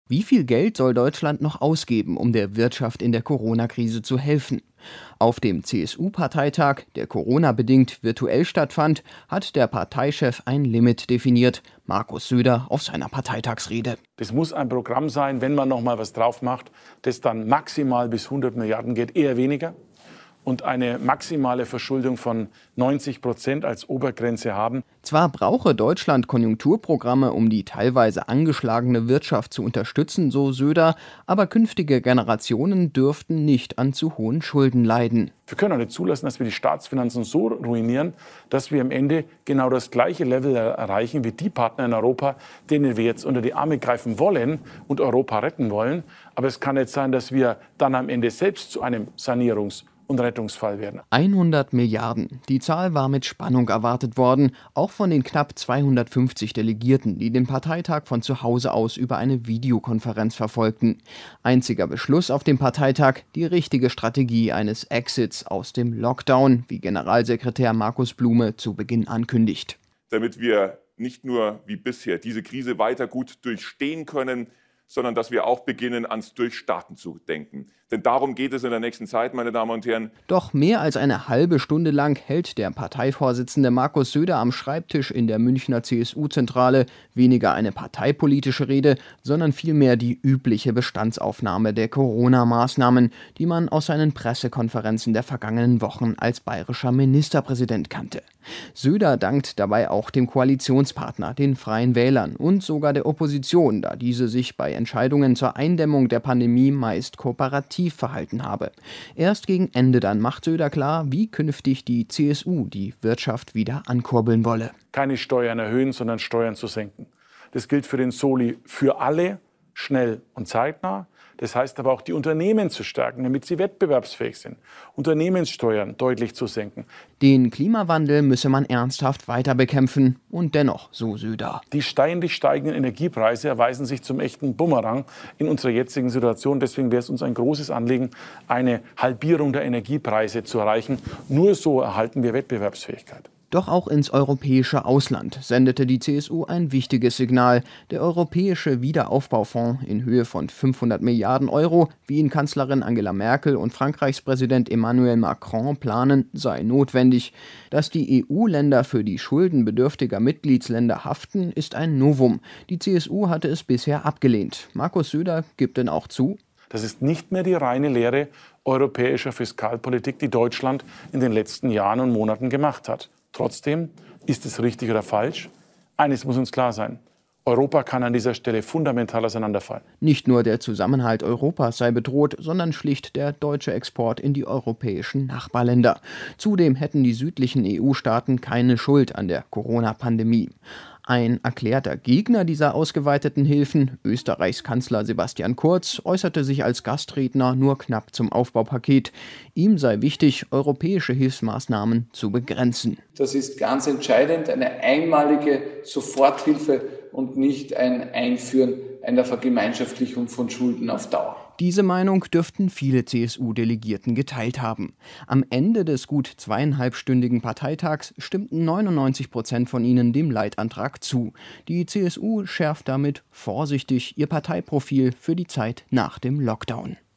Wie viel Geld soll Deutschland noch ausgeben, um der Wirtschaft in der Corona-Krise zu helfen? Auf dem CSU-Parteitag, der Corona-bedingt virtuell stattfand, hat der Parteichef ein Limit definiert. Markus Söder auf seiner Parteitagsrede. Das muss ein Programm sein, wenn man noch mal was drauf macht, das dann maximal bis 100 Milliarden geht, eher weniger. Und eine maximale Verschuldung von 90% als Obergrenze haben. Zwar brauche Deutschland Konjunkturprogramme, um die teilweise angeschlagene Wirtschaft zu unterstützen, so Söder, aber künftige Generationen dürften nicht an zu hohen Schulden leiden. Wir können auch nicht zulassen, dass wir die Staatsfinanzen so ruinieren, dass wir am Ende genau das gleiche Level erreichen wie die Partner in Europa, denen wir jetzt unter die Arme greifen wollen und Europa retten wollen. Aber es kann nicht sein, dass wir dann am Ende selbst zu einem Sanierungs- und Rettungsfall werden. 100 Milliarden. Die Zahl war mit Spannung erwartet worden, auch von den knapp 250 Delegierten, die den Parteitag von zu Hause aus über eine Videokonferenz verfolgten. Einziger Beschluss auf dem Parteitag, die richtige Strategie eines Exits aus dem Lockdown, wie Generalsekretär Markus Blume zu Beginn ankündigt. Damit wir nicht nur wie bisher diese Krise weiter gut durchstehen können, sondern dass wir auch beginnen, ans Durchstarten zu denken. Denn darum geht es in der nächsten Zeit, meine Damen und Herren. Doch mehr als eine halbe Stunde lang hält der Parteivorsitzende Markus Söder am Schreibtisch in der Münchner CSU-Zentrale weniger eine parteipolitische Rede, sondern vielmehr die übliche Bestandsaufnahme der Corona-Maßnahmen, die man aus seinen Pressekonferenzen der vergangenen Wochen als bayerischer Ministerpräsident kannte. Söder dankt dabei auch dem Koalitionspartner, den Freien Wählern und sogar der Opposition, da diese sich bei Entscheidungen zur Eindämmung der Pandemie meist kooperativ verhalten habe. Erst gegen Ende dann macht Söder klar, wie künftig die CSU die Wirtschaft wieder ankurbeln wolle. Keine Steuern erhöhen, sondern Steuern zu senken. Das gilt für den Soli für alle, schnell und zeitnah. Das heißt aber auch, die Unternehmen zu stärken, damit sie wettbewerbsfähig sind. Unternehmenssteuern deutlich zu senken. Den Klimawandel müsse man ernsthaft weiter bekämpfen. Und dennoch, so Söder. Die ständig steigenden Energiepreise erweisen sich zum echten Bumerang in unserer jetzigen Situation. Deswegen wäre es uns ein großes Anliegen, eine Halbierung der Energiepreise zu erreichen. Nur so erhalten wir Wettbewerbsfähigkeit. Doch auch ins europäische Ausland sendete die CSU ein wichtiges Signal. Der Europäische Wiederaufbaufonds in Höhe von 500 Milliarden Euro, wie ihn Kanzlerin Angela Merkel und Frankreichs Präsident Emmanuel Macron planen, sei notwendig. Dass die EU-Länder für die Schulden bedürftiger Mitgliedsländer haften, ist ein Novum. Die CSU hatte es bisher abgelehnt. Markus Söder gibt denn auch zu: Das ist nicht mehr die reine Lehre europäischer Fiskalpolitik, die Deutschland in den letzten Jahren und Monaten gemacht hat. Trotzdem, ist es richtig oder falsch? Eines muss uns klar sein: Europa kann an dieser Stelle fundamental auseinanderfallen. Nicht nur der Zusammenhalt Europas sei bedroht, sondern schlicht der deutsche Export in die europäischen Nachbarländer. Zudem hätten die südlichen EU-Staaten keine Schuld an der Corona-Pandemie. Ein erklärter Gegner dieser ausgeweiteten Hilfen, Österreichs Kanzler Sebastian Kurz, äußerte sich als Gastredner nur knapp zum Aufbaupaket. Ihm sei wichtig, europäische Hilfsmaßnahmen zu begrenzen. Das ist ganz entscheidend, eine einmalige Soforthilfe und nicht ein Einführen einer Vergemeinschaftlichung von Schulden auf Dauer. Diese Meinung dürften viele CSU-Delegierten geteilt haben. Am Ende des gut 2,5-stündigen Parteitags stimmten 99% von ihnen dem Leitantrag zu. Die CSU schärft damit vorsichtig ihr Parteiprofil für die Zeit nach dem Lockdown.